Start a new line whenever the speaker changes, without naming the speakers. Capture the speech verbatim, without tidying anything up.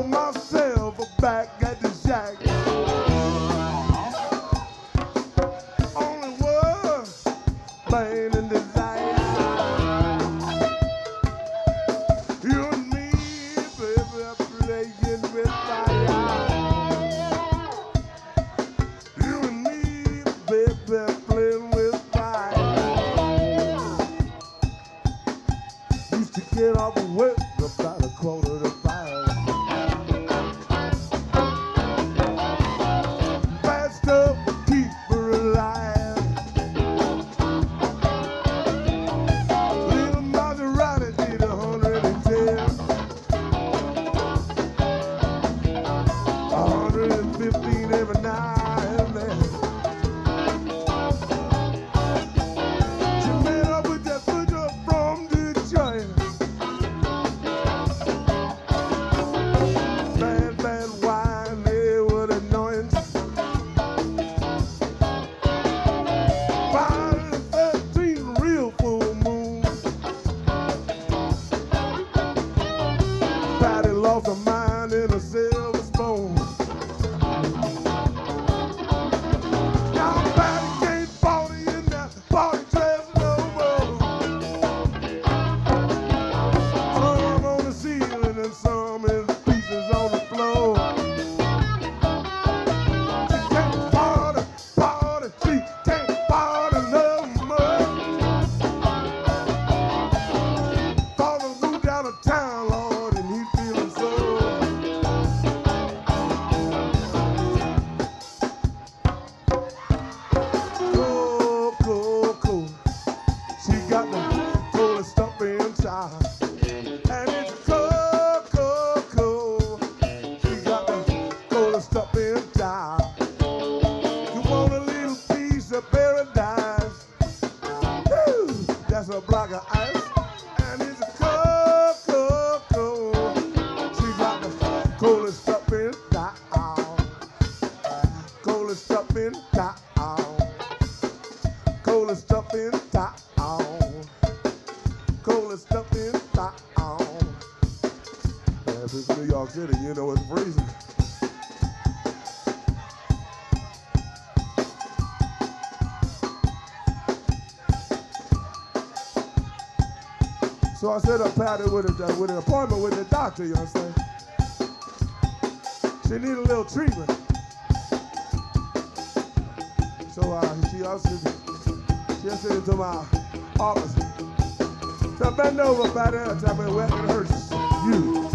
myself back at the shack. Only was pain and desire. You and me, baby, playing with fire. You and me, baby, playing with fire. Used to get off of work about a quarter to five. Bad stuff would keep her alive. Little Maserati did a hundred and ten. A hundred and fifteen every now and then. She met up with that butcher from Detroit. Bad, bad wine, they would annoyance. five hundred thirteen real full moon. Patty lost her mind in a silver spoon. Now Patty can't party in that party dress no more. Some on the ceiling and some in pieces on the floor. She can't party, party, she can't party no more. Father moved out of town, Lord, and he's feeling so. Cool, cool, cool. She got the coolest stuff inside. And it's cool, cool, cool. She got the coolest stuff inside. You want a little piece of paradise? Woo! That's a block of ice. And it's cool, cool, cool. She got the coolest stuff inside. Coolest stuff inside. Coolest stuff inside. Coolest stuff inside. Yeah, if it's New York City, you know it's freezing. So I set up Patty with, a, with an appointment with the doctor, you understand? She needed a little treatment. So uh, she ushered, she ushered into my office. So bend over, Patty, and tell me where it hurts you.